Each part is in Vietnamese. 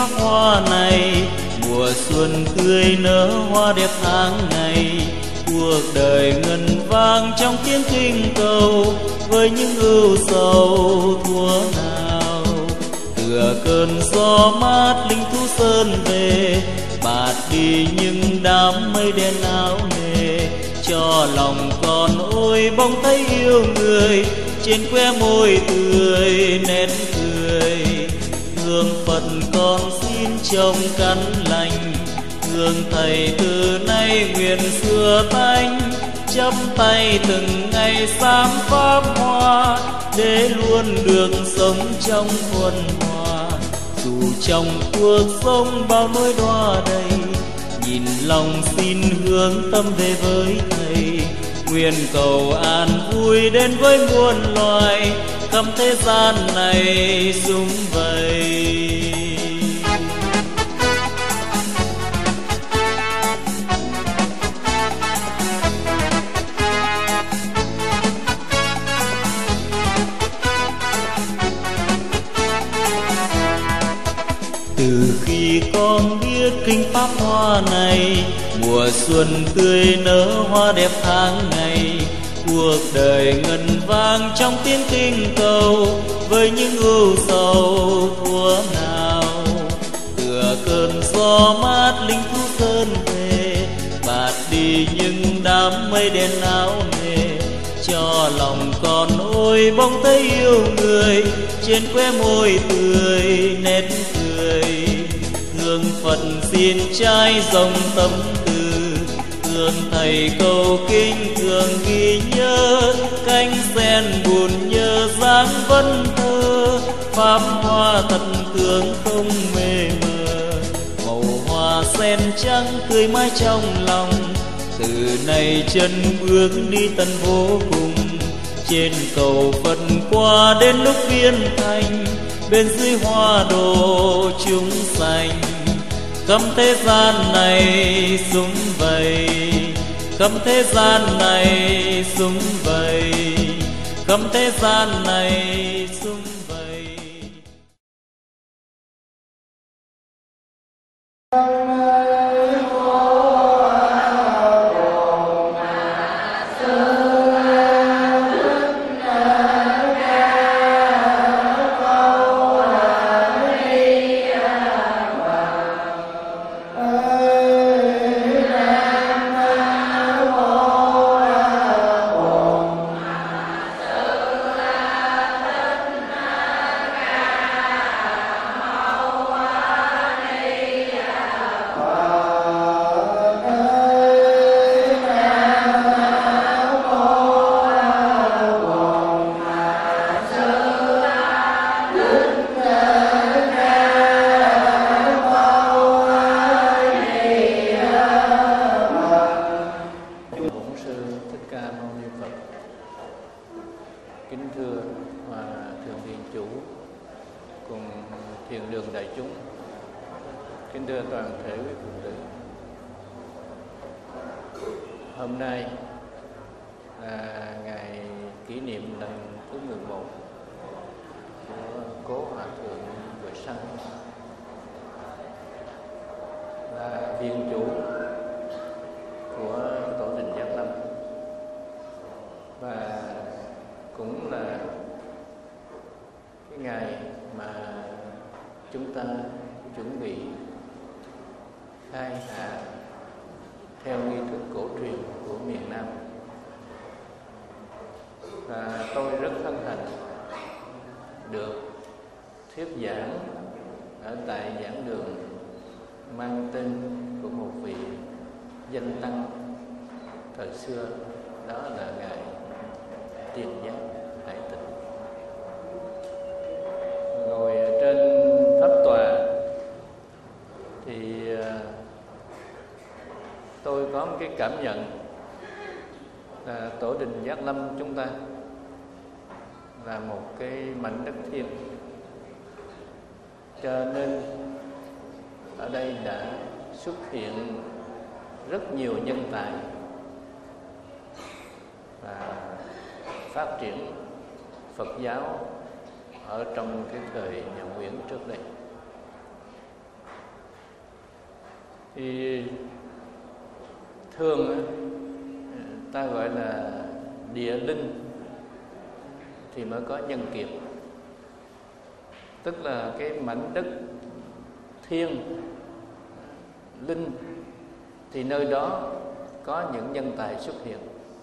pháp hoa này. Mùa xuân tươi nở hoa đẹp tháng ngày, cuộc đời ngân vang trong tiếng kinh cầu, với những ưu sầu thua nào. Tựa cơn gió mát linh thú sơn về, bạt đi những đám mây đen áo nề, cho lòng con ôi bỗng thấy yêu người, trên khóe môi tươi nét cười. Hương Phật con xin trông căn lành, hương Thầy từ nay nguyện xưa tánh, chắp tay từng ngày sám pháp hoa, để luôn được sống trong thuần hòa. Dù trong cuộc sống bao nỗi đọa đầy, nhìn lòng xin hướng tâm về với Thầy, nguyện cầu an vui đến với muôn loài, khắp thế gian này sum vầy. Từ khi con biết kinh pháp hoa này, mùa xuân tươi nở hoa đẹp tháng ngày, cuộc đời ngân vang trong tiếng kinh cầu, với những ưu sầu thua nào. Tựa cơn gió mát linh thú sơn về, bạt đi những đám mây đen áo nề, cho lòng con ôi bỗng thấy yêu người, trên khóe môi tươi nét cười. Hương Phật xin trai dòng tâm từ, hương Thầy cầu kinh thường ghi nhớ, cánh sen buồn nhớ dáng vân thơ, pháp hoa thật tướng không mê mờ. Màu hoa sen trắng tươi mãi trong lòng, từ nay chân bước đi tận vô cùng, trên cầu Phật qua đến lúc viên thành, bên dưới hoa độ chúng sanh. Khắp thế gian này sum vầy, khắp thế gian này sum vầy, khắp thế gian này sum vầy. Kính thưa Hòa Thượng Thiền Chủ cùng thiền đường đại chúng, kính thưa toàn thể quý phụ nữ. Hôm nay là ngày kỷ niệm lần thứ 11 của cố Hòa Thượng Huệ Sanh, là viện chủ của Tổ đình Giác Lâm, và cũng là cái ngày mà chúng ta chuẩn bị khai hạ theo nghi thức cổ truyền của miền Nam. Và tôi rất hân hạnh được thuyết giảng ở tại giảng đường mang tên của một vị danh tăng thời xưa, đó là ngài Tiền Giác Hải Tịnh. Ngồi trên pháp tòa thì tôi có một cái cảm nhận là Tổ đình Giác Lâm chúng ta là một cái mảnh đất thiêng, cho nên ở đây đã xuất hiện rất nhiều nhân tài và phát triển Phật giáo ở trong cái thời nhà Nguyễn trước đây. Thì thường ta gọi là địa linh thì mới có nhân kiệt, tức là cái mảnh đất thiên linh thì nơi đó có những nhân tài xuất hiện.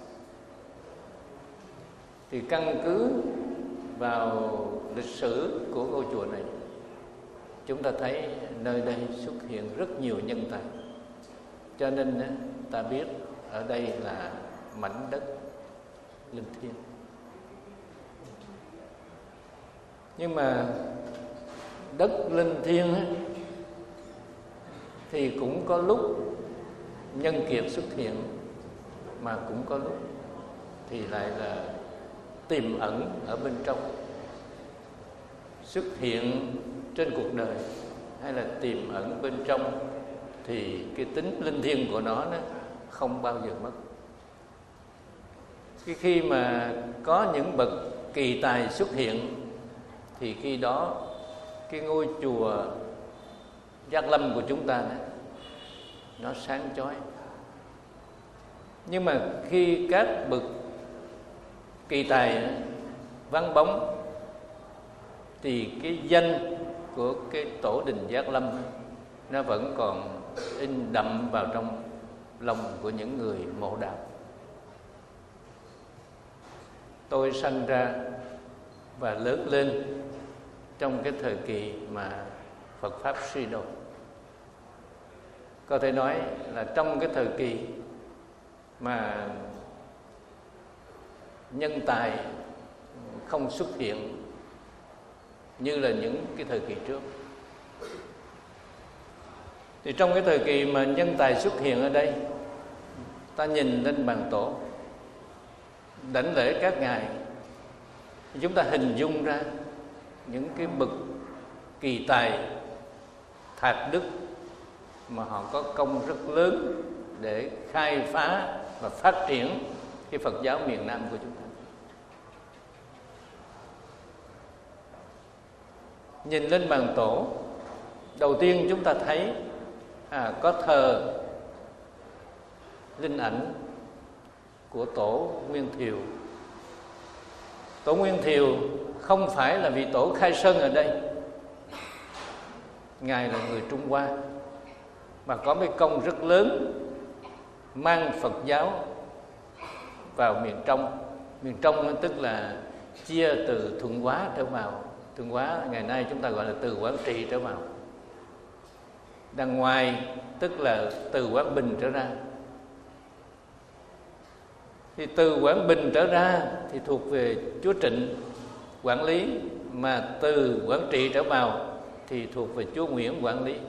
Thì căn cứ vào lịch sử của ngôi chùa này, chúng ta thấy nơi đây xuất hiện rất nhiều nhân tài, cho nên ta biết ở đây là mảnh đất linh thiêng. Nhưng mà đất linh thiêng thì cũng có lúc nhân kiệt xuất hiện, mà cũng có lúc thì lại là tiềm ẩn ở bên trong, xuất hiện trên cuộc đời hay là tiềm ẩn bên trong, thì cái tính linh thiêng của nó không bao giờ mất. Khi mà có những bậc kỳ tài xuất hiện thì khi đó cái ngôi chùa Giác Lâm của chúng ta nó sáng chói. Nhưng mà khi các bậc kỳ tài vắng bóng thì cái danh của cái tổ đình Giác Lâm nó vẫn còn in đậm vào trong lòng của những người mộ đạo. Tôi sinh ra và lớn lên trong cái thời kỳ mà Phật Pháp suy đồi. Có thể nói là trong cái thời kỳ mà nhân tài không xuất hiện như là những cái thời kỳ trước. Thì trong cái thời kỳ mà nhân tài xuất hiện ở đây, ta nhìn lên bàn tổ đảnh lễ các ngài, chúng ta hình dung ra những cái bậc kỳ tài thạc đức mà họ có công rất lớn để khai phá và phát triển cái Phật giáo miền Nam của chúng ta. Nhìn lên bàn tổ, đầu tiên chúng ta thấy có thờ linh ảnh của tổ Nguyên Thiều. Tổ Nguyên Thiều không phải là vị tổ khai sơn ở đây, ngài là người Trung Hoa mà có cái công rất lớn mang Phật giáo vào miền trong. Miền trong tức là chia từ Thuận Hóa trở vào. Thuận Hóa ngày nay chúng ta gọi là từ Quảng Trị trở vào. Đằng ngoài tức là từ Quảng Bình trở ra. Thì từ Quảng Bình trở ra thì thuộc về chúa Trịnh quản lý, mà từ Quảng Trị trở vào thì thuộc về chúa Nguyễn quản lý.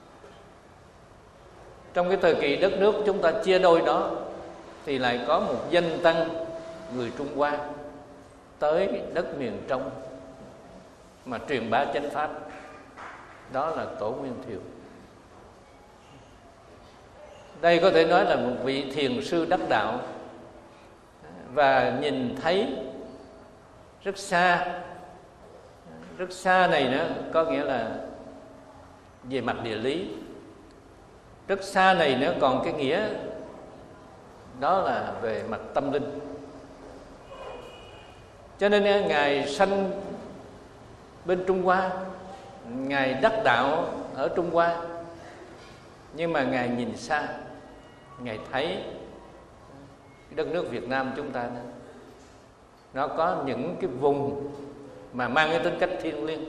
Trong cái thời kỳ đất nước chúng ta chia đôi đó thì lại có một danh tăng người Trung Hoa tới đất miền trong mà truyền bá chánh pháp, đó là tổ Nguyên Thiều. Đây có thể nói là một vị thiền sư đắc đạo, và nhìn thấy rất xa. Rất xa này nữa có nghĩa là về mặt địa lý. Rất xa này nữa còn cái nghĩa đó là về mặt tâm linh. Cho nên ngài sanh bên Trung Hoa, ngài đắc đạo ở Trung Hoa, nhưng mà ngài nhìn xa, ngài thấy đất nước Việt Nam chúng ta đó, nó có những cái vùng mà mang cái tính cách thiêng liêng,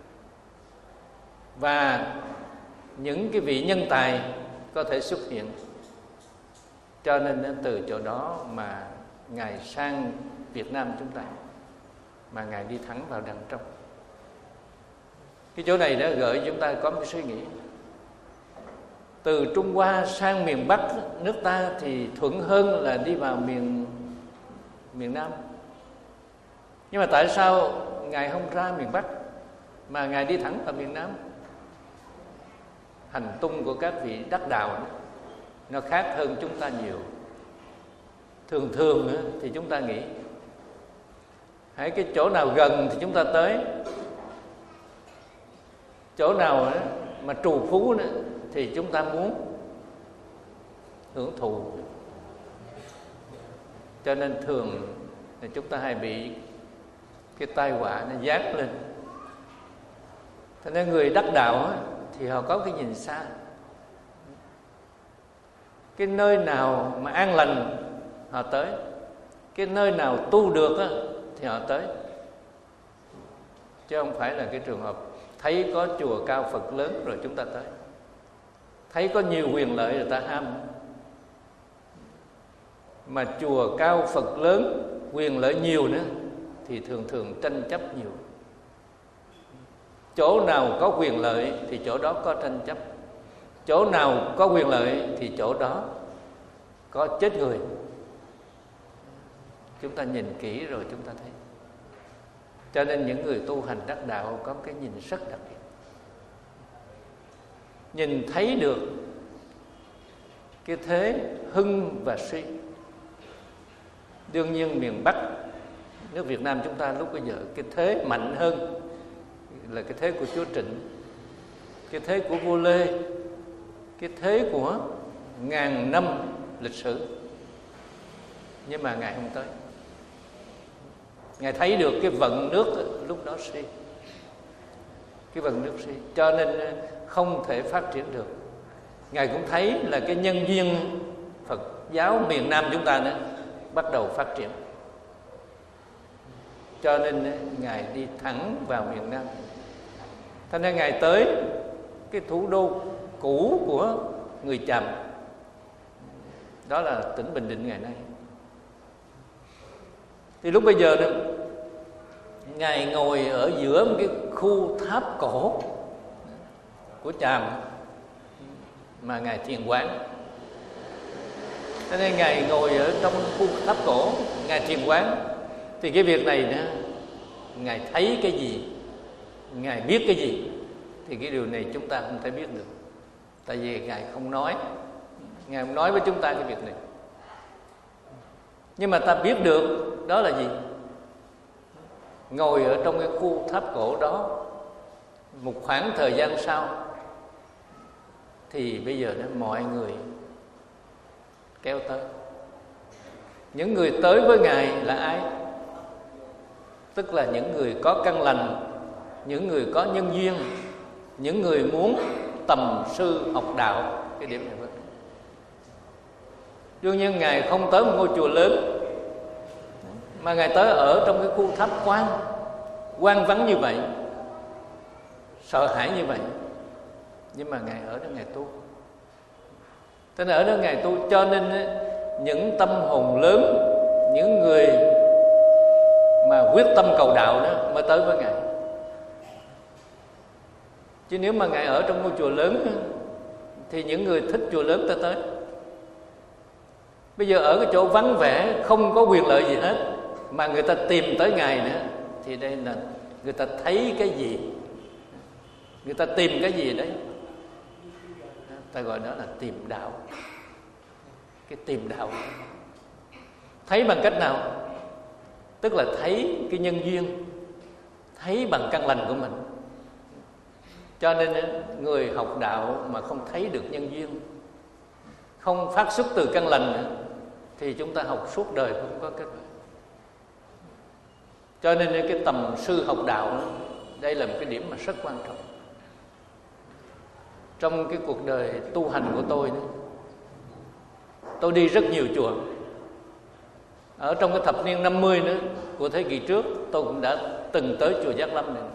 và những cái vị nhân tài có thể xuất hiện. Cho nên từ chỗ đó mà ngài sang Việt Nam chúng ta, mà ngài đi thẳng vào đằng trong. Cái chỗ này đã gợi chúng ta có một suy nghĩ. Từ Trung Hoa sang miền Bắc nước ta thì thuận hơn là đi vào miền Nam. Nhưng mà tại sao ngài không ra miền Bắc mà ngài đi thẳng vào miền Nam? Hành tung của các vị đắc đạo nó khác hơn chúng ta nhiều. Thường thì chúng ta nghĩ hãy cái chỗ nào gần thì chúng ta tới, chỗ nào mà trù phú thì chúng ta muốn hưởng thụ. Cho nên thường thì chúng ta hay bị cái tai họa nó giáng lên. Thế nên người đắc đạo thì họ có cái nhìn xa. Cái nơi nào mà an lành họ tới, cái nơi nào tu được thì họ tới, chứ không phải là cái trường hợp thấy có chùa cao Phật lớn rồi chúng ta tới, thấy có nhiều quyền lợi rồi ta ham. Mà chùa cao Phật lớn, quyền lợi nhiều nữa thì thường thường tranh chấp nhiều. Chỗ nào có quyền lợi thì chỗ đó có tranh chấp, chỗ nào có quyền lợi thì chỗ đó có chết người. Chúng ta nhìn kỹ rồi chúng ta thấy. Cho nên những người tu hành đắc đạo có cái nhìn rất đặc biệt, nhìn thấy được cái thế hưng và suy. Đương nhiên miền Bắc nước Việt Nam chúng ta lúc bây giờ cái thế mạnh hơn là cái thế của Chúa Trịnh, cái thế của vua Lê, cái thế của ngàn năm lịch sử. Nhưng mà Ngài không tới. Ngài thấy được cái vận nước lúc đó suy, cái vận nước suy, cho nên không thể phát triển được. Ngài cũng thấy là cái nhân duyên Phật giáo miền Nam chúng ta nữa bắt đầu phát triển, cho nên Ngài đi thẳng vào miền Nam. Thế nên Ngài tới cái thủ đô cũ của người Chàm, đó là tỉnh Bình Định ngày nay. Thì lúc bây giờ đó, Ngài ngồi ở giữa một cái khu tháp cổ của Chàm mà Ngài thiền quán. Cho nên Ngài ngồi ở trong khu tháp cổ, Ngài thiền quán. Thì cái việc này nữa, Ngài thấy cái gì, Ngài biết cái gì, thì cái điều này chúng ta không thể biết được. Tại vì Ngài không nói, Ngài không nói với chúng ta cái việc này. Nhưng mà ta biết được đó là gì. Ngồi ở trong cái khu tháp cổ đó, một khoảng thời gian sau thì bây giờ đó mọi người kéo tới. Những người tới với Ngài là ai? Tức là những người có căn lành, những người có nhân duyên, những người muốn tầm sư học đạo. Cái điểm này. Đương nhiên Ngài không tới một ngôi chùa lớn, mà Ngài tới ở trong cái khu tháp hoang vắng như vậy, sợ hãi như vậy. Nhưng mà Ngài ở đó Ngài tu. Thế nên ở đó Ngài tu, cho nên những tâm hồn lớn, những người mà quyết tâm cầu đạo đó mới tới với Ngài. Chứ nếu mà Ngài ở trong ngôi chùa lớn thì những người thích chùa lớn ta tới. Bây giờ ở cái chỗ vắng vẻ, không có quyền lợi gì hết, mà người ta tìm tới Ngài nữa, thì đây là người ta thấy cái gì, người ta tìm cái gì đấy. Ta gọi đó là tìm đạo. Cái tìm đạo thấy bằng cách nào? Tức là thấy cái nhân duyên, thấy bằng căn lành của mình. Cho nên người học đạo mà không thấy được nhân duyên, không phát xuất từ căn lành nữa, thì chúng ta học suốt đời không có kết quả. Cho nên cái tầm sư học đạo đó, đây là một cái điểm mà rất quan trọng. Trong cái cuộc đời tu hành của tôi đó, tôi đi rất nhiều chùa. Ở trong cái thập niên 50 nữa của thế kỷ trước, tôi cũng đã từng tới chùa Giác Lâm này.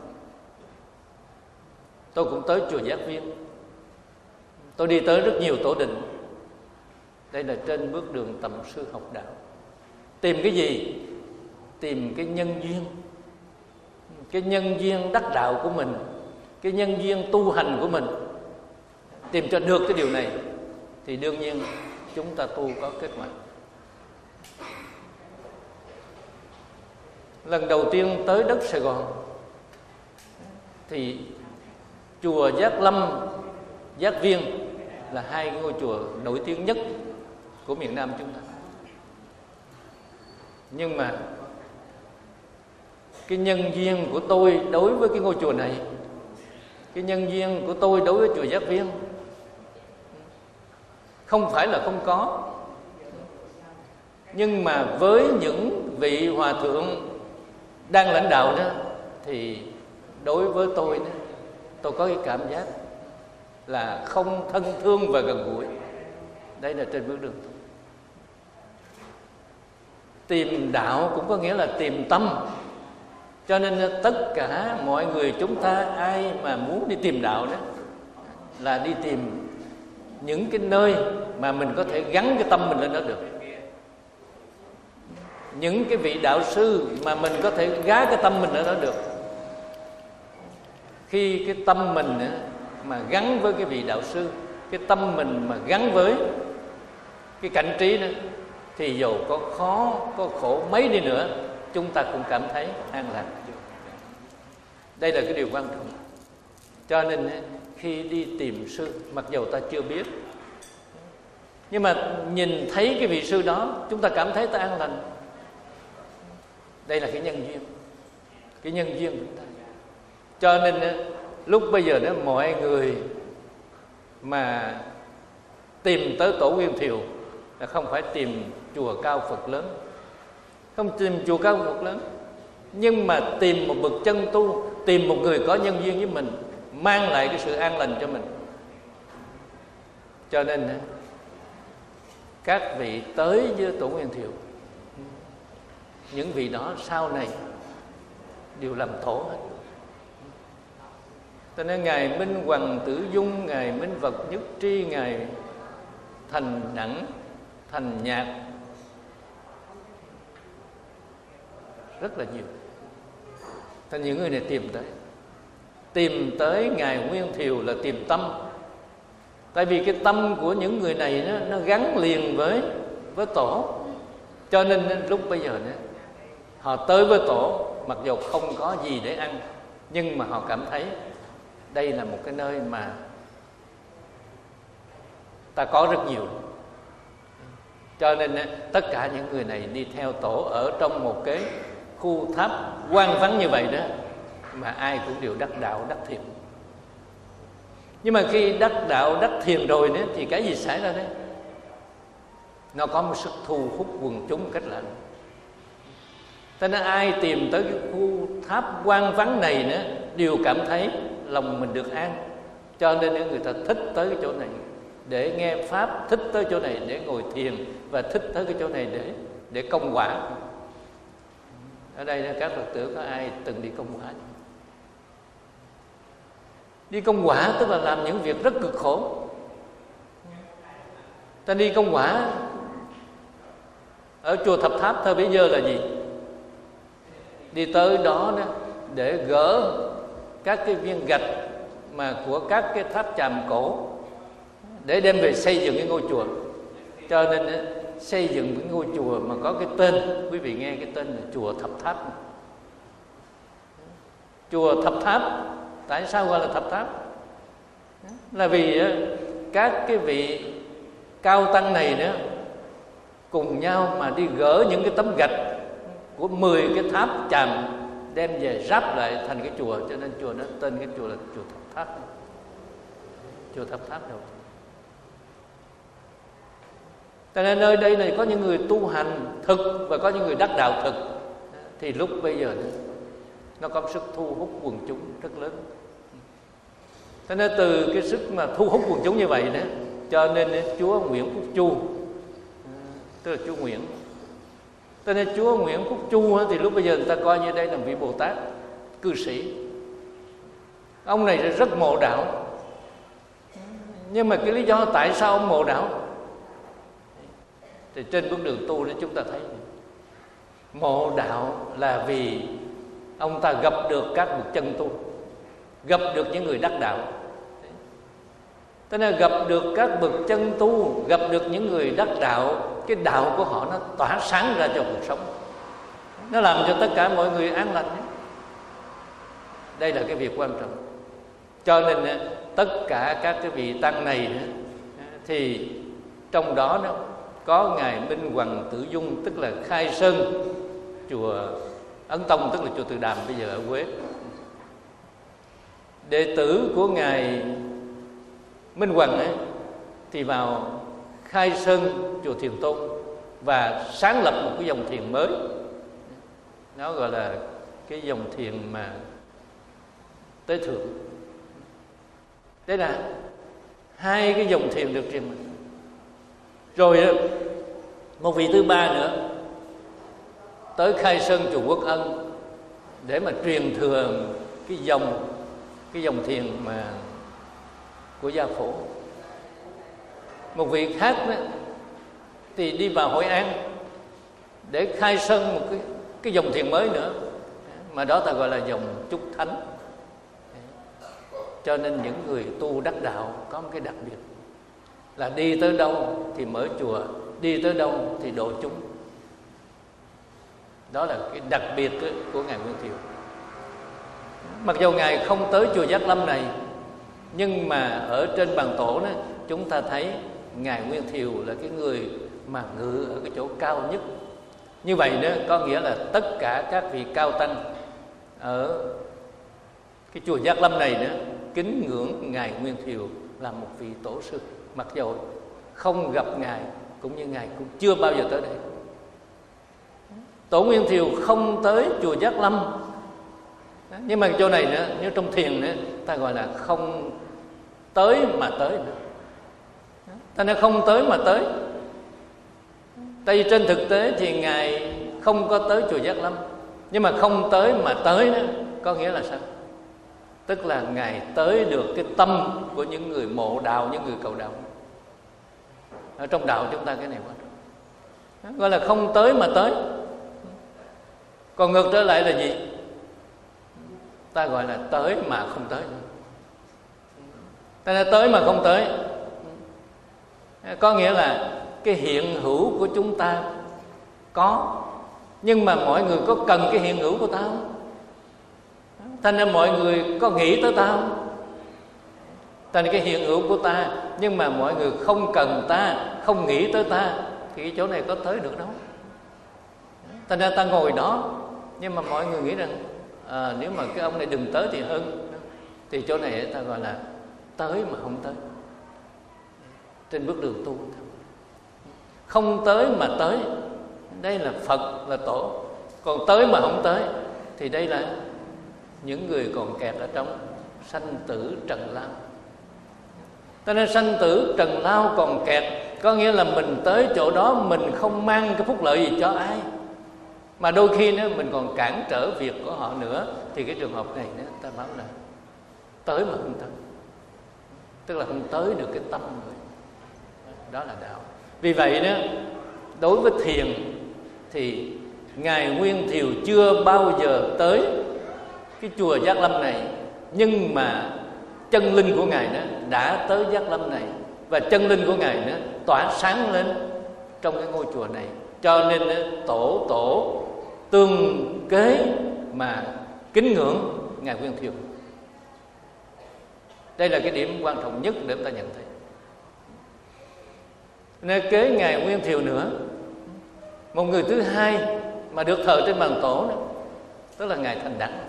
Tôi cũng tới chùa Giác Viên. Tôi đi tới rất nhiều tổ đình. Đây là trên bước đường tầm sư học đạo. Tìm cái gì? Tìm cái nhân duyên. Cái nhân duyên đắc đạo của mình, cái nhân duyên tu hành của mình. Tìm cho được cái điều này thì đương nhiên chúng ta tu có kết quả. Lần đầu tiên tới đất Sài Gòn thì chùa Giác Lâm, Giác Viên là hai ngôi chùa nổi tiếng nhất của miền Nam chúng ta. Nhưng mà cái nhân duyên của tôi đối với cái ngôi chùa này, cái nhân duyên của tôi đối với chùa Giác Viên không phải là không có. Nhưng mà với những vị hòa thượng đang lãnh đạo đó, thì đối với tôi đó, tôi có cái cảm giác là không thân thương và gần gũi. Đây là trên bước đường tu. Tìm đạo cũng có nghĩa là tìm tâm. Cho nên tất cả mọi người chúng ta, ai mà muốn đi tìm đạo đó, là đi tìm những cái nơi mà mình có thể gắn cái tâm mình lên đó được. Những cái vị đạo sư mà mình có thể gá cái tâm mình lên đó được. Khi cái tâm mình mà gắn với cái vị đạo sư, cái tâm mình mà gắn với cái cảnh trí đó, thì dù có khó, có khổ mấy đi nữa, chúng ta cũng cảm thấy an lành. Đây là cái điều quan trọng. Cho nên khi đi tìm sư, mặc dù ta chưa biết, nhưng mà nhìn thấy cái vị sư đó, chúng ta cảm thấy ta an lành. Đây là cái nhân duyên. Cái nhân duyên của chúng ta. Cho nên lúc bây giờ đó, mọi người mà tìm tới Tổ Nguyên Thiều là không phải tìm chùa cao Phật lớn, không tìm chùa cao Phật lớn, nhưng mà tìm một bậc chân tu, tìm một người có nhân duyên với mình, mang lại cái sự an lành cho mình. Cho nên các vị tới với Tổ Nguyên Thiều, những vị đó sau này đều làm tổ hết. Cho nên Ngài Minh Hoàng Tử Dung, Ngài Minh Vật Nhất Tri, Ngài Thành Đẳng, Thành Nhạc, rất là nhiều. Thành những người này tìm tới Ngài Nguyên Thiều là tìm tâm. Tại vì cái tâm của những người này nó gắn liền với tổ. Cho nên lúc bây giờ đó, họ tới với tổ, mặc dù không có gì để ăn, nhưng mà họ cảm thấy đây là một cái nơi mà ta có rất nhiều. Cho nên tất cả những người này đi theo tổ ở trong một cái khu tháp hoang vắng như vậy đó, mà ai cũng đều đắc đạo, đắc thiền. Nhưng mà khi đắc đạo, đắc thiền rồi đó, thì cái gì xảy ra đấy? Nó có một sức thu hút quần chúng cách lạ. Cho nên ai tìm tới cái khu tháp hoang vắng này nữa đều cảm thấy lòng mình được an. Cho nên người ta thích tới cái chỗ này để nghe pháp, thích tới chỗ này để ngồi thiền, và thích tới cái chỗ này để công quả. Ở đây các Phật tử có ai từng đi công quả? Đi công quả tức là làm những việc rất cực khổ. Ta đi công quả ở chùa Thập Tháp thời bấy giờ là gì? Đi tới đó để gỡ các cái viên gạch mà của các cái tháp chàm cổ để đem về xây dựng cái ngôi chùa. Cho nên xây dựng cái ngôi chùa mà có cái tên, quý vị nghe cái tên là chùa Thập Tháp. Chùa Thập Tháp, tại sao gọi là Thập Tháp? Là vì các cái vị cao tăng này nữa cùng nhau mà đi gỡ những cái tấm gạch của 10 cái tháp chàm đem về ráp lại thành cái chùa. Cho nên chùa nó tên cái chùa là chùa Thập Tháp. Chùa Thập Tháp đâu? Cho nên nơi đây này có những người tu hành thực và có những người đắc đạo thực. Thì lúc bây giờ nó có sức thu hút quần chúng rất lớn. Cho nên từ cái sức mà thu hút quần chúng như vậy đó, cho nên Chúa Nguyễn Phúc Chu, tức là Chúa Nguyễn. Cho nên Chúa Nguyễn Phúc Chu thì lúc bây giờ người ta coi như đây là vị Bồ Tát cư sĩ. Ông này rất mộ đạo. Nhưng mà cái lý do tại sao ông mộ đạo thì trên bước đường tu để chúng ta thấy mộ đạo là vì ông ta gặp được các bậc chân tu, gặp được những người đắc đạo. Cho nên gặp được các bậc chân tu, gặp được những người đắc đạo, cái đạo của họ nó tỏa sáng ra cho cuộc sống, nó làm cho tất cả mọi người an lành. Đây là cái việc quan trọng. Cho nên tất cả các cái vị tăng này thì trong đó nó có Ngài Minh Hoàng Tử Dung, tức là khai sơn chùa Ấn Tông, tức là chùa Từ Đàm bây giờ ở Huế. Đệ tử của Ngài Minh Hoàng thì vào khai sơn chùa Thiền Tôn và sáng lập một cái dòng thiền mới. Nó gọi là cái dòng thiền mà Tế Thượng. Đấy là hai cái dòng thiền được truyền mình. Rồi một vị thứ ba nữa tới khai sơn chùa Quốc Ân để mà truyền thừa cái dòng thiền mà của Gia Phổ. Một vị khác đó thì đi vào Hội An để khai sơn một cái dòng thiền mới nữa, mà đó ta gọi là dòng Trúc Thánh. Cho nên những người tu đắc đạo có một cái đặc biệt là đi tới đâu thì mở chùa, đi tới đâu thì độ chúng. Đó là cái đặc biệt của Ngài Nguyên Thiệu. Mặc dù Ngài không tới chùa Giác Lâm này, nhưng mà ở trên bàn tổ đó chúng ta thấy Ngài Nguyên Thiệu là cái người mà ngự ở cái chỗ cao nhất. Như vậy đó có nghĩa là tất cả các vị cao tăng ở cái chùa Giác Lâm này đó kính ngưỡng Ngài Nguyên Thiệu là một vị tổ sư. Mặc dù không gặp Ngài, cũng như Ngài cũng chưa bao giờ tới đây. Tổ Nguyên Thiệu không tới chùa Giác Lâm, nhưng mà chỗ này nữa, nếu trong thiền nữa ta gọi là không tới mà tới nữa. Ta nói không tới mà tới. Tại vì trên thực tế thì Ngài không có tới chùa Giác Lâm, nhưng mà không tới mà tới nữa có nghĩa là sao? Tức là Ngài tới được cái tâm của những người mộ đạo, những người cầu đạo. Ở trong đạo chúng ta cái này quan trọng, gọi là không tới mà tới. Còn ngược trở lại là gì? Ta gọi là tới mà không tới. Ta nói tới mà không tới, có nghĩa là cái hiện hữu của chúng ta có, nhưng mà mọi người có cần cái hiện hữu của ta không? Thành ra mọi người có nghĩ tới ta không? Thành ra cái hiện hữu của ta, nhưng mà mọi người không cần ta, không nghĩ tới ta, thì cái chỗ này có tới được đâu. Thành ra ta ngồi đó, nhưng mà mọi người nghĩ rằng nếu mà cái ông này đừng tới thì hơn. Thì chỗ này ta gọi là tới mà không tới. Trên bước đường tu không tới mà tới, đây là Phật, là Tổ. Còn tới mà không tới thì đây là những người còn kẹt ở trong sanh tử trần lao. Cho nên sanh tử trần lao còn kẹt, có nghĩa là mình tới chỗ đó mình không mang cái phúc lợi gì cho ai, mà đôi khi nữa mình còn cản trở việc của họ nữa. Thì cái trường hợp này nữa, ta bảo là tới mà không tới, tức là không tới được cái tâm người. Đó là đạo. Vì vậy đó, đối với thiền thì Ngài Nguyên Thiệu chưa bao giờ tới cái chùa Giác Lâm này, nhưng mà chân linh của Ngài đó đã tới Giác Lâm này, và chân linh của Ngài đó tỏa sáng lên trong cái ngôi chùa này. Cho nên tổ tương kế mà kính ngưỡng Ngài Nguyên Thiệu. Đây là cái điểm quan trọng nhất để chúng ta nhận thấy. Nên kế Ngài Nguyên Thiệu nữa, một người thứ hai mà được thờ trên bàn tổ đó, tức là Ngài Thành Đẳng,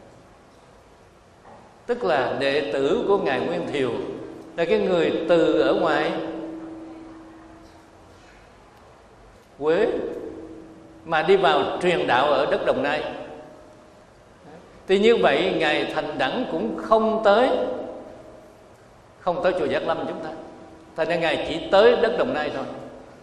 tức là đệ tử của Ngài Nguyên Thiệu, là cái người từ ở ngoài Quế mà đi vào truyền đạo ở đất Đồng Nai. Thì như vậy Ngài Thành Đẳng cũng không tới chùa Giác Lâm chúng ta. Thành ra Ngài chỉ tới đất Đồng Nai thôi.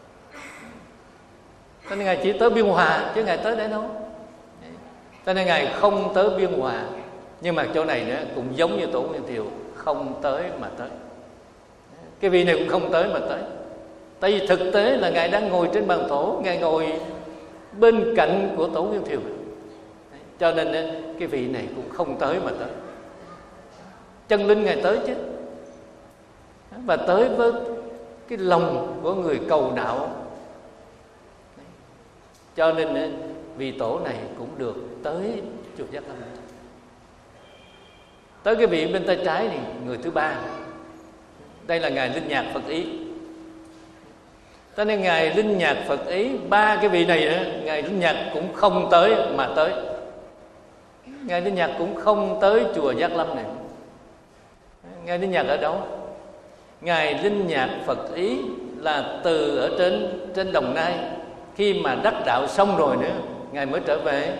Thành ra Ngài chỉ tới Biên Hòa, chứ Ngài tới đấy đâu. Thành ra Ngài không tới Biên Hòa. Nhưng mà chỗ này nữa cũng giống như Tổ Nguyên Thiệu, không tới mà tới. Cái vị này cũng không tới mà tới. Tại vì thực tế là Ngài đang ngồi trên bàn tổ, Ngài ngồi bên cạnh của Tổ Nguyên Thiệu. Cho nên cái vị này cũng không tới mà tới. Chân linh Ngài tới chứ, và tới với cái lòng của người cầu đạo. Cho nên vị tổ này cũng được tới chùa Giác Lâm. Tới cái vị bên tay trái này, người thứ ba, đây là Ngài Linh Nhạc Phật Ý. Cho nên Ngài Linh Nhạc Phật Ý, ba cái vị này nữa, Ngài Linh Nhạc cũng không tới mà tới. Ngài Linh Nhạc cũng không tới chùa Giác Lâm này. Ngài Linh Nhạc ở đâu? Ngài Linh Nhạc Phật Ý là từ ở trên Đồng Nai, khi mà đắc đạo xong rồi nữa, Ngài mới trở về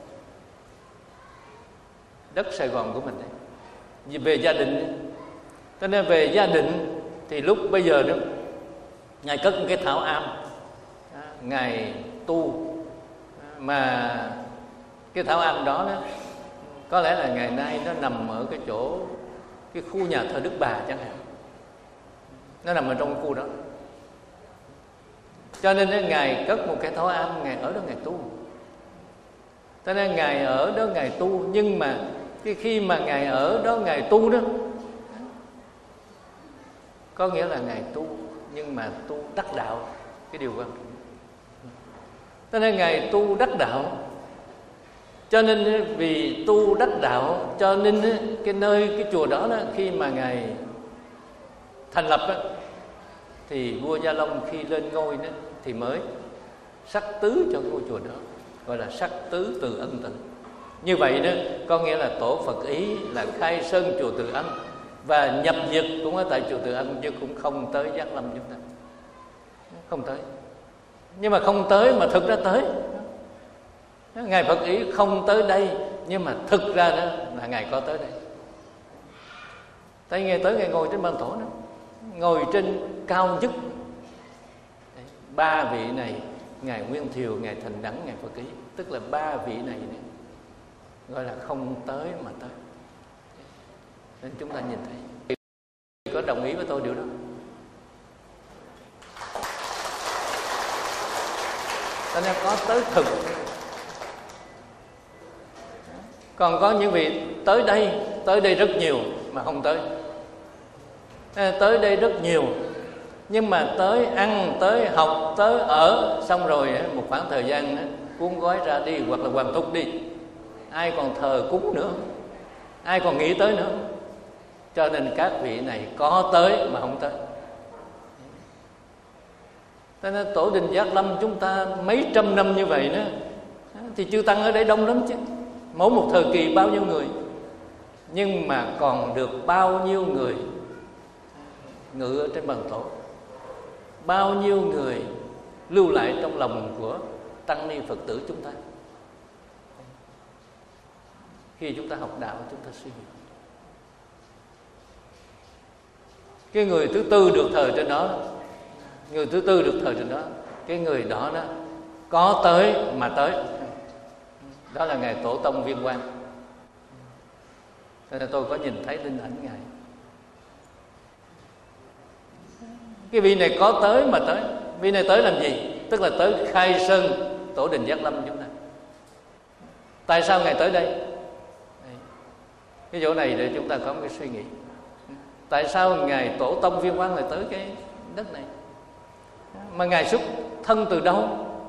đất Sài Gòn của mình đấy, về gia đình. Cho nên về gia đình thì lúc bây giờ đó, Ngài cất một cái thảo am, Ngài tu, mà cái thảo am đó có lẽ là ngày nay nó nằm ở cái chỗ cái khu nhà thờ Đức Bà chẳng hạn, nó nằm ở trong khu đó. Cho nên Ngài cất một cái thảo am, Ngài ở đó Ngài tu. Cho nên Ngài ở đó Ngài tu, nhưng mà khi mà Ngài ở đó Ngài tu đó, có nghĩa là Ngài tu nhưng mà tu đắc đạo, cái điều quan trọng. Cho nên Ngài tu đắc đạo, cho nên vì tu đắc đạo cho nên cái chùa đó, khi mà Ngài thành lập đó, thì vua Gia Long khi lên ngôi đó, thì mới sắc tứ cho ngôi chùa đó, gọi là sắc tứ Từ Ân Tự. Như vậy đó có nghĩa là tổ Phật Ý là khai sơn chùa Từ Ân và nhập diệt cũng ở tại chùa Từ Ân, chứ cũng không tới Giác Lâm chúng ta, không tới. Nhưng mà không tới mà thực ra tới. Ngài Phật Ý không tới đây, nhưng mà thực ra đó là Ngài có tới đây. Tại Ngài tới, Ngài ngồi trên bàn tổ đó, ngồi trên cao nhất. Ba vị này, Ngài Nguyên Thiều, Ngài Thành Đẳng, Ngài Phật Ý, tức là ba vị này gọi là không tới mà tới. Nên chúng ta nhìn thấy. Có đồng ý với tôi điều đó? Cho nên có tới thực. Còn có những vị tới đây rất nhiều mà không tới. Tới đây rất nhiều, nhưng mà tới ăn, tới học, tới ở, xong rồi một khoảng thời gian cuốn gói ra đi, hoặc là hoàn thúc đi. Ai còn thờ cúng nữa, ai còn nghĩ tới nữa. Cho nên các vị này có tới mà không tới. Cho nên tổ đình Giác Lâm chúng ta mấy trăm năm như vậy nữa, thì chư tăng ở đây đông lắm chứ. Mỗi một thời kỳ bao nhiêu người, nhưng mà còn được bao nhiêu người ngự ở trên bàn tổ, bao nhiêu người lưu lại trong lòng của tăng ni Phật tử chúng ta. Khi chúng ta học đạo, chúng ta suy nghĩ cái người thứ tư được thờ trên đó, người thứ tư được thờ trên đó, cái người đó có tới mà tới, đó là Ngài Tổ Tông Viên Quang. Cho nên tôi có nhìn thấy linh ảnh Ngài. Cái vị này có tới mà tới. Vị này tới làm gì? Tức là tới khai sơn tổ đình Giác Lâm chúng ta. Tại sao Ngài tới đây? Cái chỗ này để chúng ta có một cái suy nghĩ. Tại sao Ngài Tổ Tông Viên Quang lại tới cái đất này? Mà Ngài xuất thân từ đâu?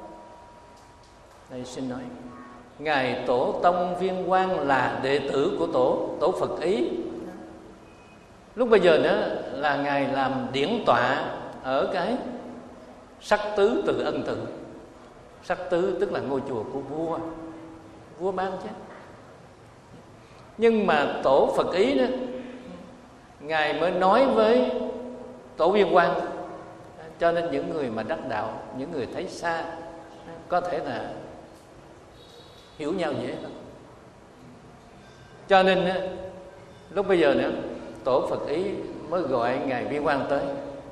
Đây xin nói, Ngài Tổ Tông Viên Quang là đệ tử của tổ Phật Ý. Lúc bây giờ nữa là Ngài làm điển tọa ở cái sắc tứ Từ Ân Tự. Sắc tứ tức là ngôi chùa của vua ban chứ. Nhưng mà tổ Phật Ý đó, Ngài mới nói với tổ Viên Quang. Cho nên những người mà đắc đạo, những người thấy xa, có thể là hiểu nhau dễ hơn. Cho nên lúc bây giờ nữa, tổ Phật Ý mới gọi Ngài Viên Quang tới.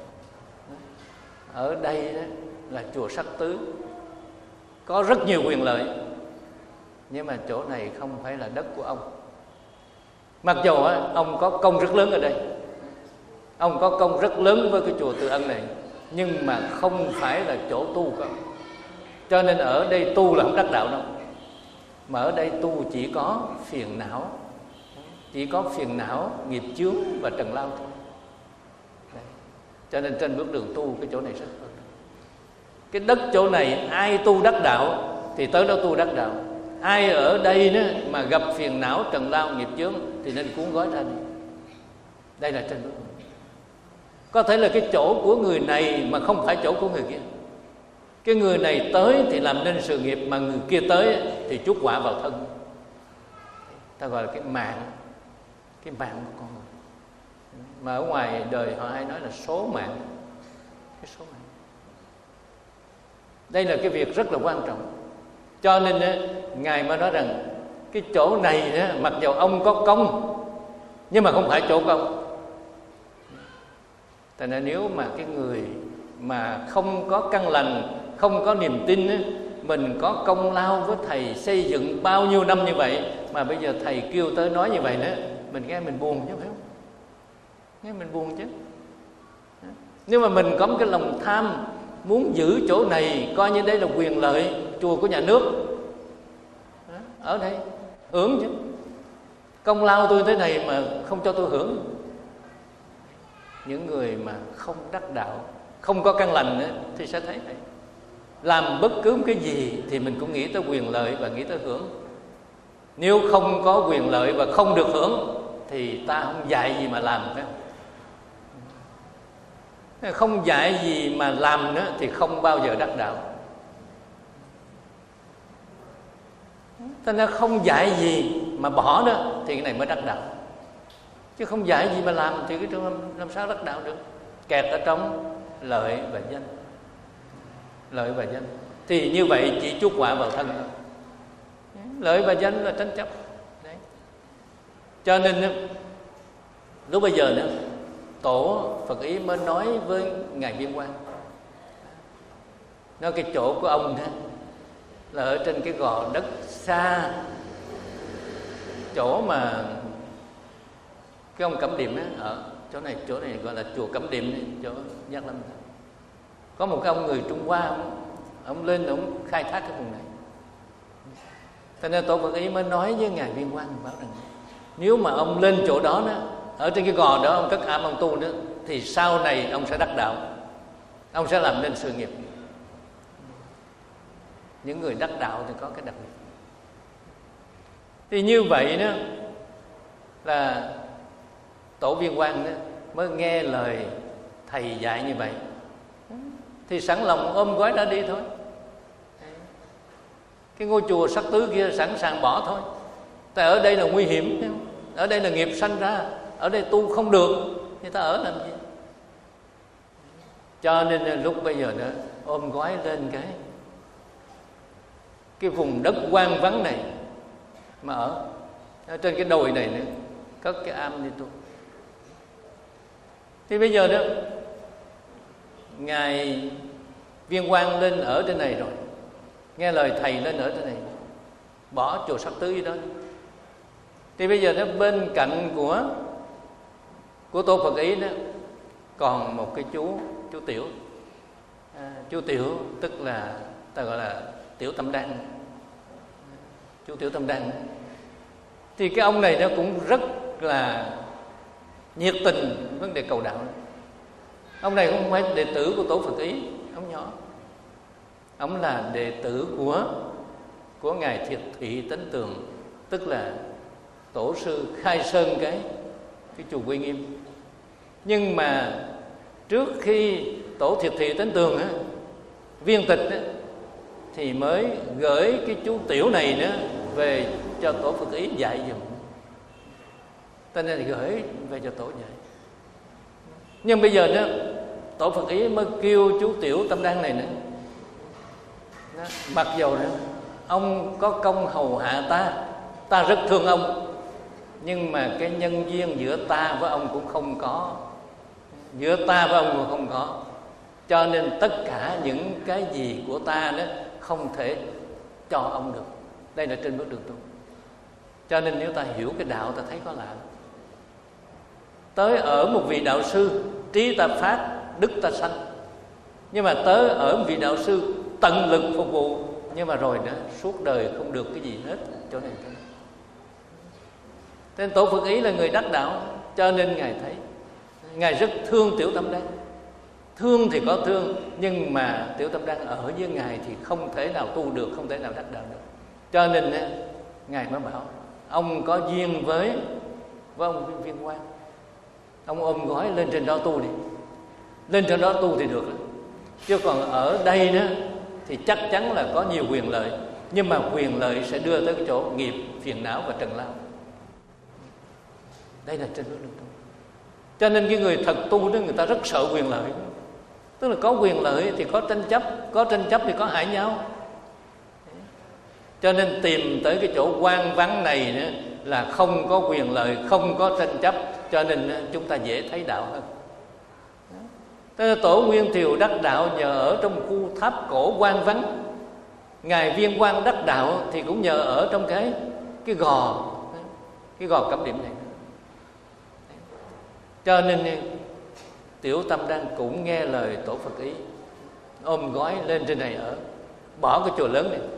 Ở đây đó là chùa Sắc Tứ, có rất nhiều quyền lợi, nhưng mà chỗ này không phải là đất của ông. Mặc dù ông có công rất lớn ở đây, ông có công rất lớn với cái chùa Từ Ân này, nhưng mà không phải là chỗ tu của ông. Cho nên ở đây tu là không đắc đạo đâu, mà ở đây tu chỉ có phiền não, chỉ có phiền não, nghiệp chướng và trần lao thôi. Đấy. Cho nên trên bước đường tu cái chỗ này rất hơn. Cái đất chỗ này ai tu đắc đạo thì tới đó tu đắc đạo. Ai ở đây nữa mà gặp phiền não, trần lao, nghiệp chướng thì nên cuốn gói ra đi. Đây là trên bước đường. Có thể là cái chỗ của người này mà không phải chỗ của người kia. Cái người này tới thì làm nên sự nghiệp, mà người kia tới thì chuốc quả vào thân. Ta gọi là cái mạng của con người. Mà ở ngoài đời họ hay nói là số mạng. cái số này. Đây là cái việc rất là quan trọng. Cho nên Ngài mới nói rằng cái chỗ này mặc dù ông có công nhưng mà không phải chỗ của ông. Tại nên nếu mà cái người mà không có căn lành, không có niềm tin, mình có công lao với thầy xây dựng bao nhiêu năm như vậy, mà bây giờ thầy kêu tới nói như vậy nữa, mình nghe mình buồn chứ, phải không? Nghe mình buồn chứ. Nếu mà mình có một cái lòng tham, muốn giữ chỗ này, coi như đây là quyền lợi chùa của nhà nước, ở đây hưởng chứ. Công lao tôi thế này mà không cho tôi hưởng. Những người mà không đắc đạo, không có căn lành thì sẽ thấy vậy. Làm bất cứ cái gì thì mình cũng nghĩ tới quyền lợi và nghĩ tới hưởng. Nếu không có quyền lợi và không được hưởng thì ta không dạy gì mà làm, phải không? Không dạy gì mà làm nữa thì không bao giờ đắc đạo. Thế nên không dạy gì mà bỏ đó thì cái này mới đắc đạo. Chứ không dạy gì mà làm thì cái trường làm sao đắc đạo được. Kẹt ở trong lợi và danh. Lợi và danh thì như vậy chỉ chuốc họa vào thân thôi. Lợi và danh là tranh chấp. Đấy. Cho nên lúc bây giờ nữa, Tổ Phật Ý mới nói với Ngài Viên Quang, nói cái chỗ của ông đó là ở trên cái gò đất xa, chỗ mà cái ông Cẩm Điềm á, ở chỗ này gọi là chùa Cẩm Điềm ấy, chỗ Giác Lâm. Có một cái ông người Trung Hoa, ông lên ông khai thác cái vùng này. Cho nên Tổ Phật Ý mới nói với Ngài Viên Quang bảo rằng nếu mà ông lên chỗ đó đó, ở trên cái gò đó ông cất am ông tu nữa, thì sau này ông sẽ đắc đạo, ông sẽ làm nên sự nghiệp. Những người đắc đạo thì có cái đặc biệt. Thì như vậy đó là Tổ Viên Quang đó mới nghe lời thầy dạy như vậy, thì sẵn lòng ôm gói ra đi thôi. Cái ngôi chùa Sắc Tứ kia sẵn sàng bỏ thôi. Tại ở đây là nguy hiểm, ở đây là nghiệp sanh ra, ở đây tu không được, thì ta ở làm gì? Cho nên lúc bây giờ nữa ôm gói lên cái vùng đất hoang vắng này mà ở trên cái đồi này nữa, cất cái am đi tu. Thì bây giờ đó Ngài Viên Quang lên ở trên này rồi, nghe lời thầy lên ở trên này, bỏ chùa Sắc Tứ đó. Thì bây giờ đó bên cạnh của Tổ Phật Ý đó còn một cái chú Tiểu. Chú Tiểu tức là ta gọi là Tiểu Tâm Đăng. Chú Tiểu Tâm Đăng thì cái ông này nó cũng rất là nhiệt tình vấn đề cầu đạo. Ông này không phải đệ tử của Tổ Phật Ý, ông nhỏ. Ông là đệ tử của Ngài Thiệt Thị Tánh Tường, tức là tổ sư khai sơn cái chùa Quy Nghiêm. Nhưng mà trước khi Tổ Thiệt Thị Tánh Tường á, viên tịch á, thì mới gửi cái chú Tiểu này nữa về cho Tổ Phật Ý dạy dùm. Cho nên gửi về cho Tổ dạy. Nhưng bây giờ đó Tổ Phật Ý mới kêu chú Tiểu Tâm Đăng này nữa đó, mặc dầu đó ông có công hầu hạ ta rất thương ông, nhưng mà cái nhân duyên giữa ta với ông cũng không có, giữa ta với ông cũng không có. Cho nên tất cả những cái gì của ta đó không thể cho ông được. Đây là trên bước đường tu. Cho nên nếu ta hiểu cái đạo, ta thấy có lạ. Tới ở một vị đạo sư, trí ta phát, đức ta sanh. Nhưng mà tới ở một vị đạo sư tận lực phục vụ, nhưng mà rồi đó suốt đời không được cái gì hết chỗ này. Nên Tổ Phật Ý là người đắc đạo, cho nên Ngài thấy, Ngài rất thương Tiểu Tâm Đăng. Thương thì có thương, nhưng mà Tiểu Tâm Đăng ở với Ngài thì không thể nào tu được, không thể nào đắc đạo được. Cho nên Ngài mới bảo ông có duyên với ông Viên Quang, ông ôm gói lên trên đó tu đi. Lên trên đó tu thì được, chứ còn ở đây đó thì chắc chắn là có nhiều quyền lợi, nhưng mà quyền lợi sẽ đưa tới cái chỗ nghiệp, phiền não và trần lao. Đây là trên bước đường tu. Cho nên cái người thật tu đó, người ta rất sợ quyền lợi. Tức là có quyền lợi thì có tranh chấp, có tranh chấp thì có hại nhau. Cho nên tìm tới cái chỗ hoang vắng này nữa là không có quyền lợi, không có tranh chấp, cho nên chúng ta dễ thấy đạo hơn. Thế Tổ Nguyên Thiều đắc đạo nhờ ở trong khu tháp cổ hoang vắng. Ngài Viên Quang đắc đạo thì cũng nhờ ở trong cái gò Cẩm Điểm này. Cho nên Tiểu Tâm Đăng cũng nghe lời Tổ Phật ý, ôm gói lên trên này ở, bỏ cái chùa lớn này.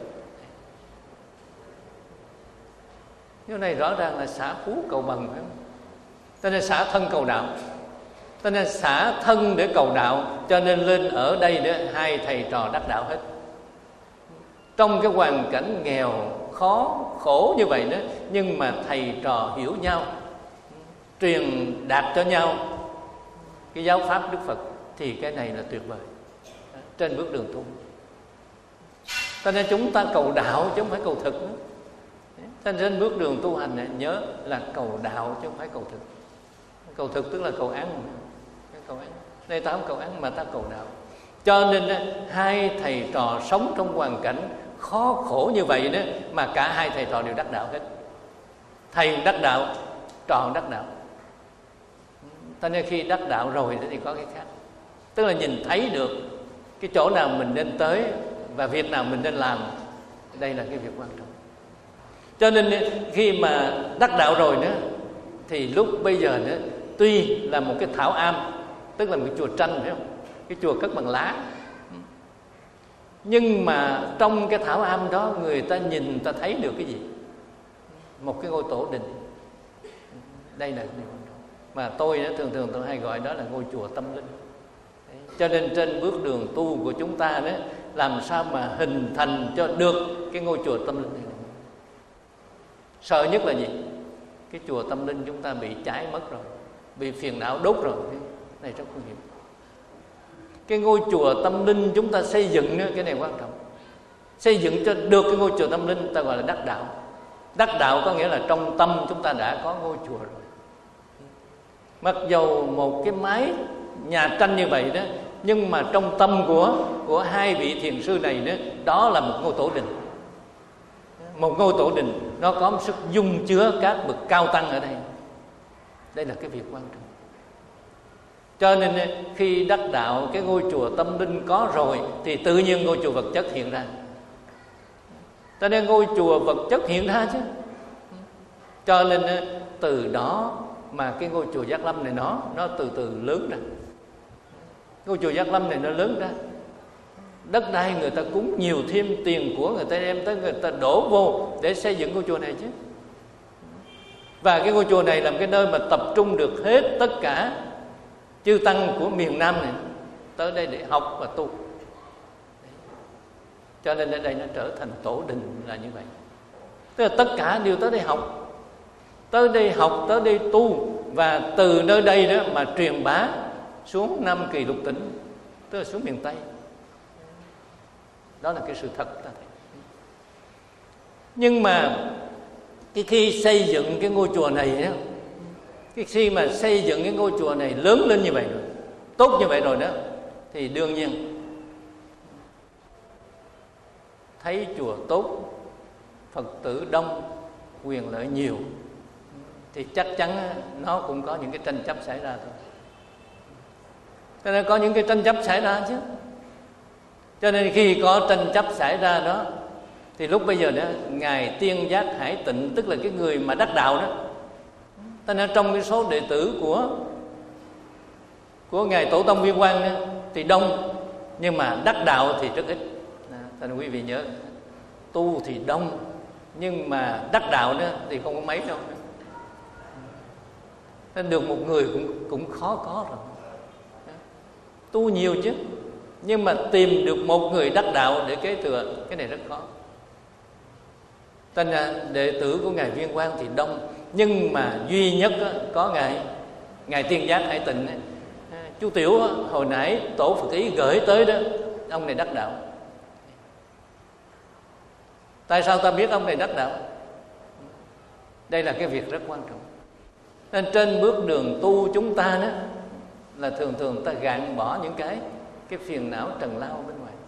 Cái này rõ ràng là xả phú cầu bằng, phải không? Cho nên xả thân cầu đạo, cho nên xả thân để cầu đạo, cho nên lên ở đây nữa hai thầy trò đắc đạo hết. Trong cái hoàn cảnh nghèo khó khổ như vậy đó, nhưng mà thầy trò hiểu nhau, truyền đạt cho nhau cái giáo pháp Đức Phật, thì cái này là tuyệt vời trên bước đường tu. Cho nên chúng ta cầu đạo chứ không phải cầu thực nữa. Cho nên trên bước đường tu hành này, nhớ là cầu đạo chứ không phải cầu thực. Cầu thực tức là cầu ăn. Đây ta không cầu ăn mà ta cầu đạo. Cho nên hai thầy trò sống trong hoàn cảnh khó khổ như vậy đó, mà cả hai thầy trò đều đắc đạo hết. Thầy đắc đạo, trò đắc đạo. Cho nên khi đắc đạo rồi thì có cái khác, tức là nhìn thấy được cái chỗ nào mình nên tới và việc nào mình nên làm. Đây là cái việc quan trọng. Cho nên khi mà đắc đạo rồi nữa, thì lúc bây giờ nữa, tuy là một cái thảo am, tức là một cái chùa tranh, phải không? Cái chùa cất bằng lá, nhưng mà trong cái thảo am đó người ta nhìn, người ta thấy được cái gì? Một cái ngôi tổ đình. Đây là mà tôi thường tôi hay gọi đó là ngôi chùa tâm linh. Cho nên trên bước đường tu của chúng ta đó, làm sao mà hình thành cho được cái ngôi chùa tâm linh này. Sợ nhất là gì? Cái chùa tâm linh chúng ta bị cháy mất rồi, bị phiền não đốt rồi. Này rất nguy hiểm. Cái ngôi chùa tâm linh chúng ta xây dựng nữa, cái này quan trọng. Xây dựng cho được cái ngôi chùa tâm linh ta gọi là đắc đạo. Đắc đạo có nghĩa là trong tâm chúng ta đã có ngôi chùa rồi. Mặc dầu một cái mái nhà tranh như vậy đó, nhưng mà trong tâm của hai vị thiền sư này đó, đó là một ngôi tổ đình. Một ngôi tổ đình nó có một sức dung chứa các bậc cao tăng ở đây. Đây là cái việc quan trọng. Cho nên khi đắc đạo, cái ngôi chùa tâm linh có rồi thì tự nhiên ngôi chùa vật chất hiện ra. Cho nên ngôi chùa vật chất hiện ra chứ. Cho nên từ đó mà cái ngôi chùa Giác Lâm này nó từ từ lớn ra. Ngôi chùa Giác Lâm này nó lớn ra. Đất đai người ta cúng nhiều thêm, tiền của người ta đem tới, người ta đổ vô để xây dựng ngôi chùa này chứ. Và cái ngôi chùa này là cái nơi mà tập trung được hết tất cả chư tăng của miền Nam này tới đây để học và tu. Cho nên ở đây nó trở thành tổ đình là như vậy. Tức là tất cả đều tới đây học, tới đây tu, và từ nơi đây đó mà truyền bá xuống Nam Kỳ Lục Tỉnh, tức là xuống miền Tây. Đó là cái sự thật ta thấy. Nhưng mà cái khi xây dựng cái ngôi chùa này đó, cái khi mà xây dựng cái ngôi chùa này lớn lên như vậy rồi, tốt như vậy rồi đó, thì đương nhiên thấy chùa tốt, Phật tử đông, quyền lợi nhiều, thì chắc chắn nó cũng có những cái tranh chấp xảy ra thôi. Cho nên có những cái tranh chấp xảy ra chứ. Cho nên khi có tranh chấp xảy ra đó, thì lúc bây giờ đó, Ngài Tiên Giác Hải Tịnh, tức là cái người mà đắc đạo đó, cho nên trong cái số đệ tử của Ngài Tổ Tông Viên Quang đó, thì đông, nhưng mà đắc đạo thì rất ít. Cho nên quý vị nhớ, tu thì đông, nhưng mà đắc đạo đó thì không có mấy đâu. Nên được một người cũng khó có rồi. Tu nhiều chứ, nhưng mà tìm được một người đắc đạo để kế thừa, cái này rất khó. Cho nên đệ tử của Ngài Viên Quang thì đông, nhưng mà duy nhất có Ngài Tiên Giác Hải Tịnh. Chú Tiểu hồi nãy Tổ Phật Ý gửi tới đó, ông này đắc đạo. Tại sao ta biết ông này đắc đạo? Đây là cái việc rất quan trọng. Nên trên bước đường tu chúng ta đó, là thường ta gạn bỏ những cái phiền não trần lao bên ngoài,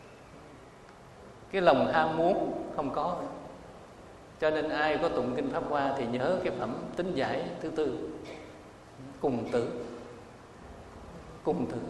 cái lòng ham muốn không có nữa. Cho nên ai có tụng kinh Pháp Hoa thì nhớ cái phẩm Tính Giải thứ 4, cùng tử. Cùng tử.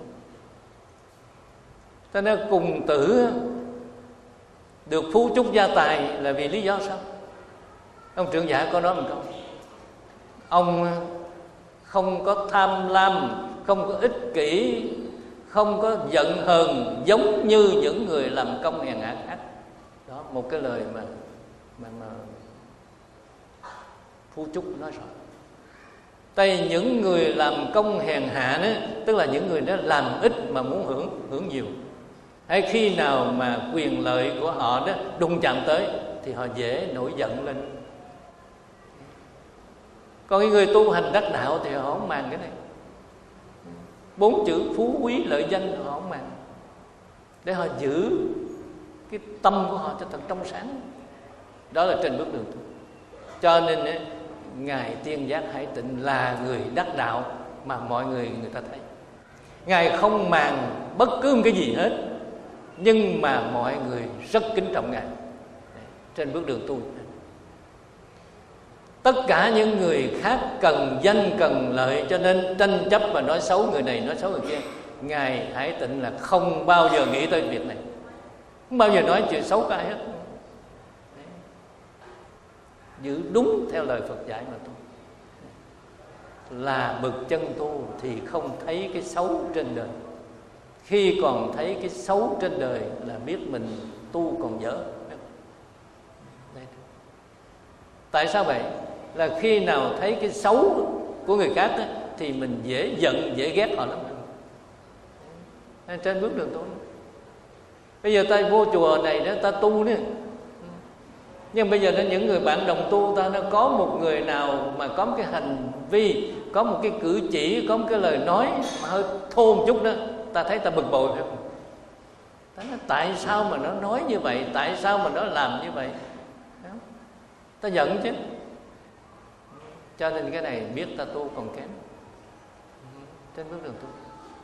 Cho nên cùng tử được phú trúc gia tài là vì lý do sao? Ông Trưởng Giả có nói một câu: ông không có tham lam, không có ích kỷ, không có giận hờn giống như những người làm công hèn hạ khác. Đó, một cái lời mà Phú Trúc nói rồi. Tại những người làm công hèn hạ đó, tức là những người đó làm ít mà muốn hưởng nhiều. Hay khi nào mà quyền lợi của họ đó đụng chạm tới thì họ dễ nổi giận lên. Còn cái người tu hành đắc đạo thì họ không màng cái này. 4 chữ phú quý lợi danh họ không màng, để họ giữ cái tâm của họ cho thật trong sáng. Đó là trên bước đường tu. Cho nên Ngài Tiên Giác Hải Tịnh là người đắc đạo mà mọi người ta thấy. Ngài không màng bất cứ một cái gì hết, nhưng mà mọi người rất kính trọng Ngài trên bước đường tu. Tất cả những người khác cần danh cần lợi, cho nên tranh chấp và nói xấu người này nói xấu người kia. Ngài Hải Tịnh là không bao giờ nghĩ tới việc này, không bao giờ nói chuyện xấu cả hết. Giữ đúng theo lời Phật dạy mà tu. Là bậc chân tu thì không thấy cái xấu trên đời. Khi còn thấy cái xấu trên đời là biết mình tu còn dở. Tại sao vậy? Là khi nào thấy cái xấu của người khác đó, thì mình dễ giận, dễ ghét họ lắm. Trên bước đường tu. Bây giờ ta vô chùa này đó, ta tu đó, nhưng bây giờ đó, những người bạn đồng tu ta, nó có một người nào mà có một cái hành vi, có một cái cử chỉ, có một cái lời nói mà hơi thô một chút đó, ta thấy ta bực bội phải không? Ta nói tại sao mà nó nói như vậy, tại sao mà nó làm như vậy? Ta giận chứ. Cho nên cái này biết ta tu còn kém trên bước đường tu.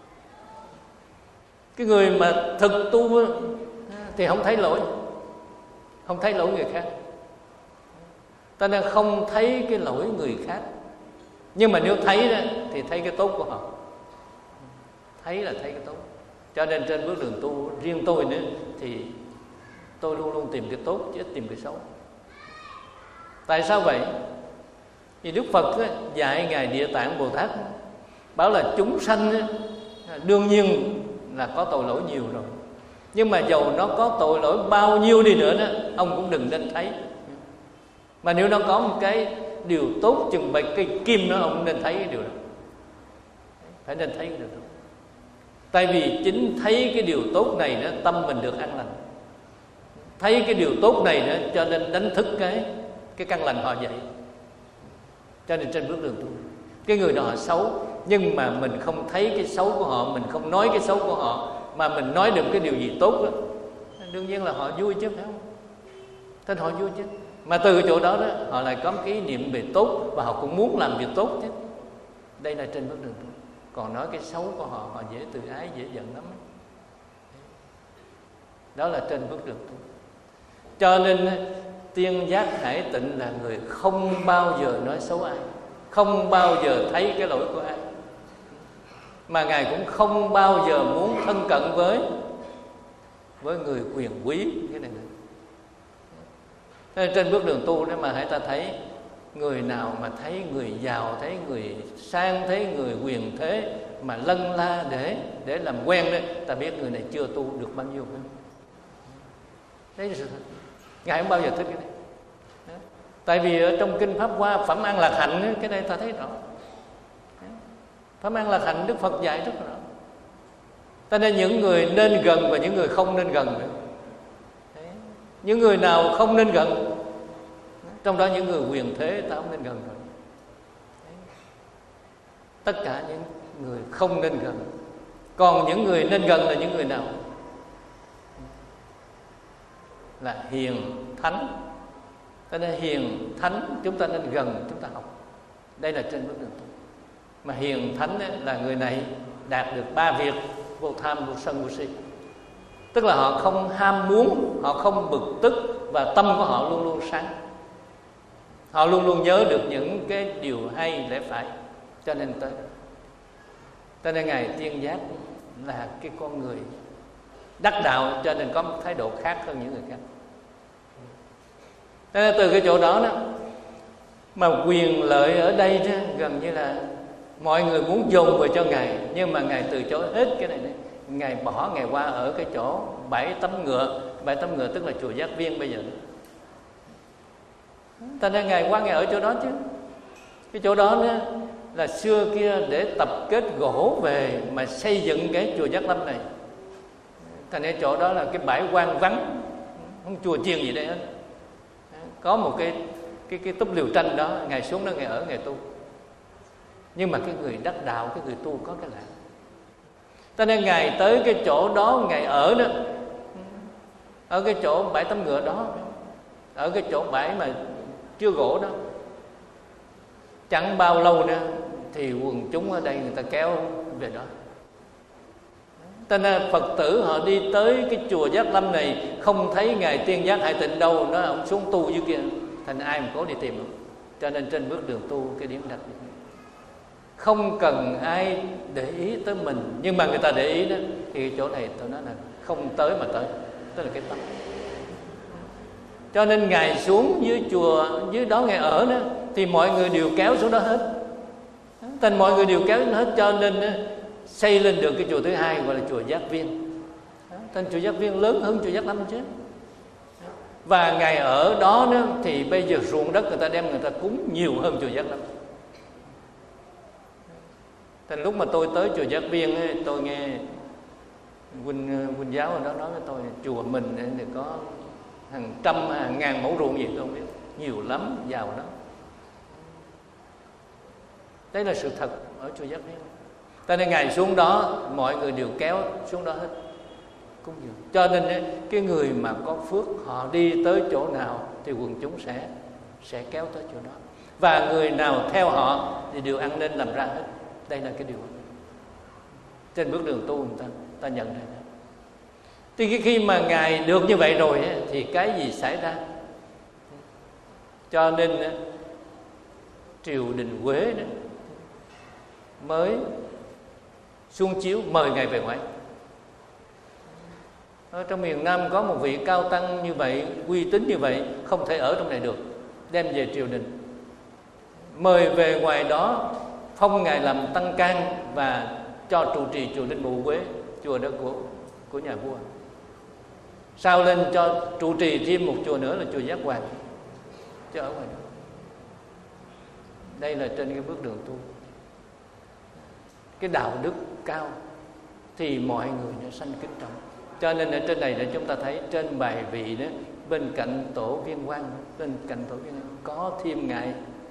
Cái người mà thực tu thì không thấy lỗi, không thấy lỗi người khác, ta nên không thấy cái lỗi người khác. Nhưng mà nếu thấy đó thì thấy cái tốt của họ, thấy là thấy cái tốt. Cho nên trên bước đường tu riêng tôi nữa thì tôi luôn luôn tìm cái tốt chứ ít tìm cái xấu. Tại sao vậy? Vì Đức Phật dạy Ngài Địa Tạng Bồ Tát bảo là chúng sanh đương nhiên là có tội lỗi nhiều rồi, nhưng mà dầu nó có tội lỗi bao nhiêu đi nữa đó, ông cũng đừng nên thấy. Mà nếu nó có một cái điều tốt chừng bạch cây kim đó, ông nên thấy cái điều đó. Phải nên thấy cái điều đó. Tại vì chính thấy cái điều tốt này đó, tâm mình được an lành. Thấy cái điều tốt này đó, cho nên đánh thức cái căn lành họ dậy. Cho nên trên bước đường tu, cái người đó họ xấu, nhưng mà mình không thấy cái xấu của họ, mình không nói cái xấu của họ, mà mình nói được cái điều gì tốt đó, đương nhiên là họ vui chứ, phải không? Thế họ vui chứ. Mà từ chỗ đó đó họ lại có một cái ý niệm về tốt, và họ cũng muốn làm việc tốt chứ. Đây là trên bước đường tu. Còn nói cái xấu của họ, họ dễ tự ái, dễ giận lắm. Đó là trên bước đường tu. Cho nên Tiên Giác Hải Tịnh là người không bao giờ nói xấu ai, không bao giờ thấy cái lỗi của ai, mà Ngài cũng không bao giờ muốn thân cận với người quyền quý cái này nữa. Nên trên bước đường tu đó mà hãy ta thấy người nào mà thấy người giàu, thấy người sang, thấy người quyền thế mà lân la để làm quen đấy, ta biết người này chưa tu được bao nhiêu. Đấy là sự thật. Ngài không bao giờ thích cái này. Đó. Tại vì ở trong kinh Pháp Hoa Phẩm An Lạc Hạnh, cái này ta thấy rõ. Phẩm An Lạc Hạnh Đức Phật dạy rất rõ. Ta nên những người nên gần và những người không nên gần nữa. Những người nào không nên gần, trong đó những người quyền thế ta không nên gần rồi. Tất cả những người không nên gần. Còn những người nên gần là những người nào? Là hiền thánh. Cho nên hiền thánh chúng ta nên gần, chúng ta học. Đây là trên bước đường tu. Mà hiền thánh là người này đạt được 3 việc vô tham, vô sân, vô si. Tức là họ không ham muốn, họ không bực tức, và tâm của họ luôn luôn sáng. Họ luôn luôn nhớ được những cái điều hay lẽ phải, cho nên tới. Cho nên Ngài Tiên Giác là cái con người đắc đạo, cho nên có một thái độ khác hơn những người khác. Cho nên từ cái chỗ đó mà quyền lợi ở đây đó, gần như là mọi người muốn dồn về cho Ngài, nhưng mà Ngài từ chối hết cái này. Ngài bỏ, Ngài qua ở cái chỗ Bãi Tấm Ngựa. Bãi Tấm Ngựa tức là chùa Giác Viên bây giờ. Cho nên Ngài qua, Ngài ở chỗ đó chứ. Cái chỗ đó là xưa kia để tập kết gỗ về mà xây dựng cái chùa Giác Lâm này. Thành ra chỗ đó là cái bãi hoang vắng, không chùa chiền gì đây hết. Có một cái túp liều tranh đó, Ngài xuống đó Ngài ở, Ngài tu. Nhưng mà cái người đắc đạo, cái người tu có cái lạ. Cho nên Ngài tới cái chỗ đó, Ngài ở đó, ở cái chỗ Bãi Tấm Ngựa đó, ở cái chỗ bãi mà chưa gỗ đó, chẳng bao lâu nữa thì quần chúng ở đây người ta kéo về đó. Cho nên Phật tử họ đi tới cái chùa Giác Lâm này không thấy Ngài Tiên Giác Hải Tịnh đâu, nó ông xuống tu dưới kia, thành ai mà cố đi tìm không. Cho nên trên bước đường tu cái điểm đặc biệt, không cần ai để ý tới mình, nhưng mà người ta để ý đó thì chỗ này tôi nói là không tới mà tới, tức là cái tâm. Cho nên Ngài xuống dưới chùa, dưới đó Ngài ở đó, thì mọi người đều kéo xuống đó hết. Thành mọi người đều kéo xuống hết, cho nên xây lên được cái chùa thứ hai gọi là chùa Giác Viên. Thành chùa Giác Viên lớn hơn chùa Giác Lâm chứ. Và Ngài ở đó thì bây giờ ruộng đất người ta đem người ta cúng nhiều hơn chùa Giác Lâm. Thành lúc mà tôi tới chùa Giác Viên ấy, tôi nghe huynh giáo ở đó nói với tôi, chùa mình thì có hàng trăm hàng ngàn mẫu ruộng gì tôi không biết, nhiều lắm, giàu lắm. Đấy là sự thật ở chùa Giác Viên. Cho nên Ngài xuống đó mọi người đều kéo xuống đó hết cúng dường. Cho nên cái người mà có phước họ đi tới chỗ nào thì quần chúng sẽ kéo tới chỗ đó, và người nào theo họ thì đều ăn nên làm ra hết. Đây là cái điều trên bước đường tu người ta nhận ra. Thì khi mà Ngài được như vậy rồi thì cái gì xảy ra? Cho nên triều đình Huế đó mới xuống chiếu mời Ngài về ngoại. Ở trong miền Nam có một vị cao tăng như vậy, uy tín như vậy, không thể ở trong này được, đem về triều đình, mời về ngoài đó, phong Ngài làm tăng can và cho trụ trì chùa Linh Mụ Huế, chùa đó của nhà vua. Sau lên cho trụ trì thêm một chùa nữa là chùa Giác Hoàng, chứ ở ngoài đó. Đây là trên cái bước đường tu, cái đạo đức cao thì mọi người nó sanh kính trọng. Cho nên ở trên này để chúng ta thấy trên bài vị đó, bên cạnh tổ Viên Quang, bên cạnh tổ Viên Quang có thêm Ngài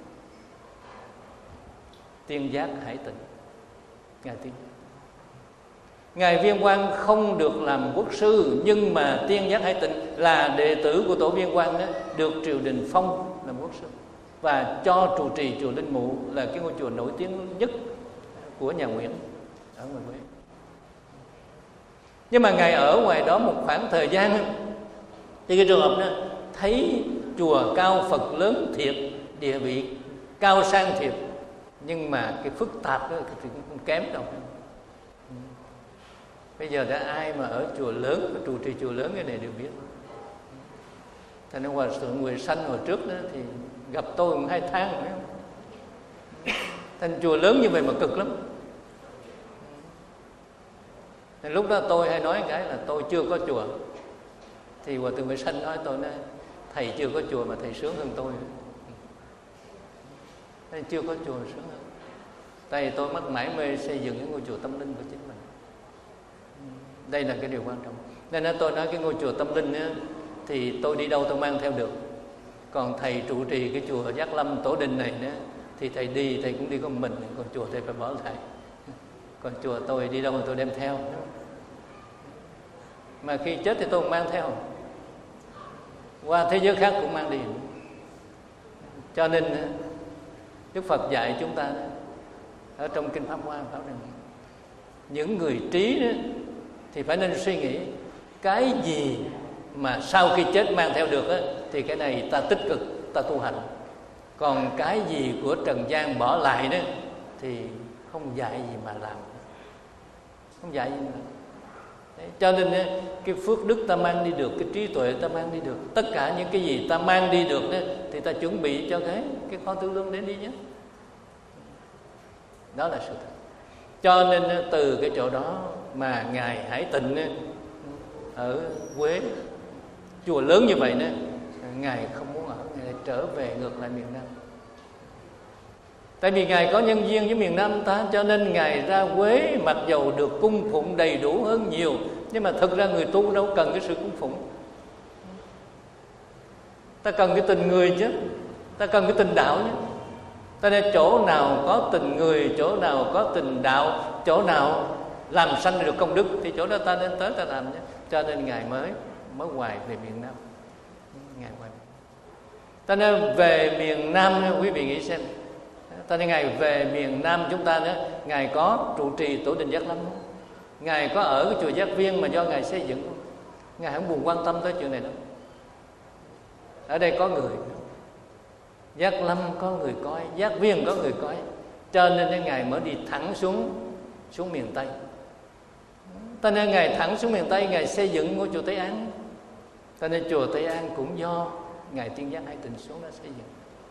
Tiên Giác Hải Tịnh. Ngài Tiên, Ngài Viên Quang không được làm quốc sư, nhưng mà Tiên Giác Hải Tịnh là đệ tử của tổ Viên Quang đó, được triều đình phong làm quốc sư và cho trụ trì chùa Linh Mụ, là cái ngôi chùa nổi tiếng nhất của nhà Nguyễn ở ngoài Huế. Nhưng mà Ngài ở ngoài đó một khoảng thời gian thì cái trường hợp đó thấy chùa cao Phật lớn thiệt, địa vị cao sang thiệt, nhưng mà cái phức tạp đó thì cũng không kém đâu. Bây giờ đã ai mà ở chùa lớn, trụ trì chùa lớn cái này đều biết. Thành ra Hòa Thượng Nguyệt Sanh hồi trước đó thì gặp tôi 2 tháng phải không? Thành chùa lớn như vậy mà cực lắm. Thì lúc đó tôi hay nói cái là tôi chưa có chùa, thì Hòa Thượng Nguyệt Sanh nói tôi nói thầy chưa có chùa mà thầy sướng hơn tôi. Thầy chưa có chùa sướng hơn. Tại vì tôi mắc mải mê xây dựng cái ngôi chùa tâm linh của chính mình. Đây là cái điều quan trọng. Nên tôi nói cái ngôi chùa tâm linh ấy, thì tôi đi đâu tôi mang theo được. Còn thầy trụ trì cái chùa Giác Lâm Tổ Đình này nữa, thì thầy đi thầy cũng đi có mình, còn chùa thầy phải bỏ thầy. Còn chùa tôi đi đâu mà tôi đem theo. Mà khi chết thì tôi cũng mang theo, qua thế giới khác cũng mang đi. Cho nên Đức Phật dạy chúng ta ở trong Kinh Pháp Hoa bảo rằng những người trí đó, thì phải nên suy nghĩ cái gì mà sau khi chết mang theo được á, thì cái này ta tích cực, ta tu hành. Còn cái gì của trần gian bỏ lại đó thì không dạy gì mà làm, không dạy gì mà làm. Đấy, cho nên cái phước đức ta mang đi được, cái trí tuệ ta mang đi được, tất cả những cái gì ta mang đi được đó, thì ta chuẩn bị cho cái kho tư lương đến đi nhé. Đó là sự thật. Cho nên từ cái chỗ đó mà Ngài Hải Tịnh ở Quế, chùa lớn như vậy đó, Ngài không muốn ở, Ngài trở về ngược lại miền Nam. Tại vì Ngài có nhân duyên với miền Nam ta, cho nên Ngài ra Quế, mặc dầu được cung phụng đầy đủ hơn nhiều, nhưng mà thực ra người tu đâu cần cái sự cung phụng. Ta cần cái tình người chứ, ta cần cái tình đạo chứ. Ta nên chỗ nào có tình người, chỗ nào có tình đạo, chỗ nào làm sanh được công đức thì chỗ đó ta nên tới ta làm nhé. Cho nên Ngài mới hoài về miền Nam. Ngài hoài. Ta nên về miền Nam, quý vị nghĩ xem. Ta nên Ngài về miền Nam chúng ta nữa, Ngài có trụ trì tổ đình Giác Lâm không? Ngài có ở cái chùa Giác Viên mà do Ngài xây dựng không? Ngài không buồn quan tâm tới chuyện này đâu. Ở đây có người, Giác Lâm có người coi, Giác Viên có người coi, cho nên Ngài mới đi thẳng xuống miền Tây. Cho nên Ngài thẳng xuống miền Tây, Ngài xây dựng ngôi chùa Tây An. Cho nên chùa Tây An cũng do Ngài Tuyên Giác Hải Tịnh xuống đã xây dựng.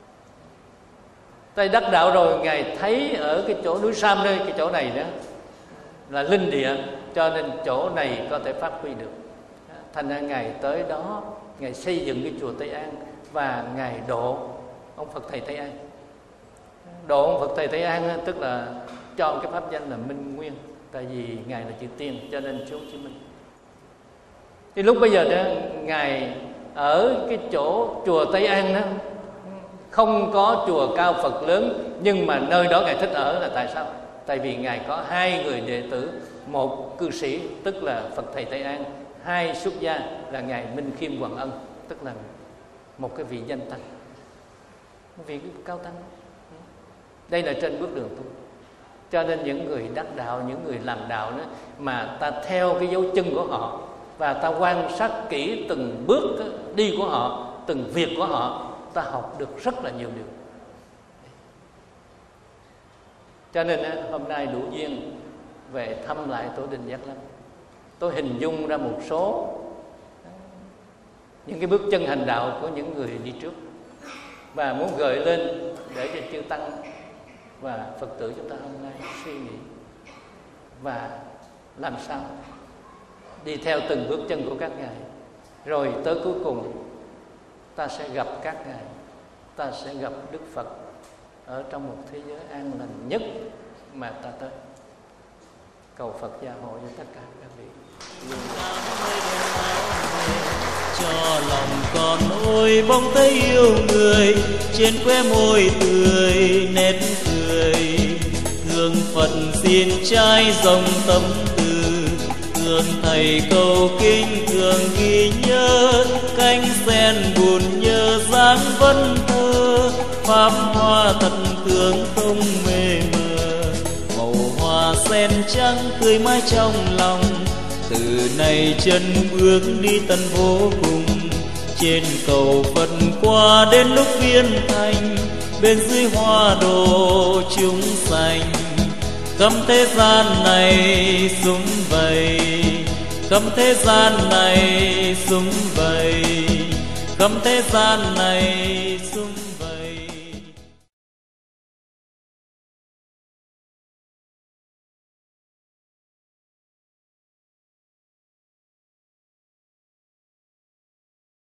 Tây đắc đạo rồi, Ngài thấy ở cái chỗ núi Sam đây, cái chỗ này đó là linh địa, cho nên chỗ này có thể phát huy được. Thành ra Ngài tới đó, Ngài xây dựng cái chùa Tây An và Ngài độ ông Phật Thầy Tây An. Độ ông Phật Thầy Tây An tức là cho cái pháp danh là Minh Nguyên, tại vì Ngài là chữ Tiên cho nên xuống chữ Minh. Thì lúc bây giờ đó, Ngài ở cái chỗ chùa Tây An đó, không có chùa cao Phật lớn, nhưng mà nơi đó Ngài thích ở là tại sao? Tại vì Ngài có 2 người đệ tử, một cư sĩ tức là Phật Thầy Tây An, 2 xuất gia là Ngài Minh Khiêm Hoàng Ân, tức là một cái vị danh tăng, một vị cao tăng. Đây là trên bước đường tu. Cho nên những người đắc đạo, những người làm đạo đó, mà ta theo cái dấu chân của họ và ta quan sát kỹ từng bước đi của họ, từng việc của họ, ta học được rất là nhiều điều. Cho nên hôm nay đủ duyên về thăm lại tổ đình Giác Lâm, tôi hình dung ra một số những cái bước chân hành đạo của những người đi trước và muốn gợi lên để cho chư tăng và Phật tử chúng ta hôm nay suy nghĩ và làm sao đi theo từng bước chân của các ngài, rồi tới cuối cùng ta sẽ gặp các ngài, ta sẽ gặp Đức Phật ở trong một thế giới an lành nhất mà ta tới. Cầu Phật gia hộ cho tất cả các vị. Cho lòng con ôi bóng thấy yêu người, trên khóe môi tươi nét cười, thương Phật xin trai dòng tâm từ, thương Thầy cầu kinh thường ghi nhớ, cánh sen buồn nhớ dáng vân thơ, pháp hoa thật tướng không mê mờ, màu hoa sen trắng tươi mãi trong lòng. Từ nay chân bước đi tân vô cùng, trên cầu Phật qua đến lúc viên thành, bên dưới hoa đồ chúng sanh. Cấm thế gian này sum vầy, cấm thế gian này sum vầy, cấm thế gian này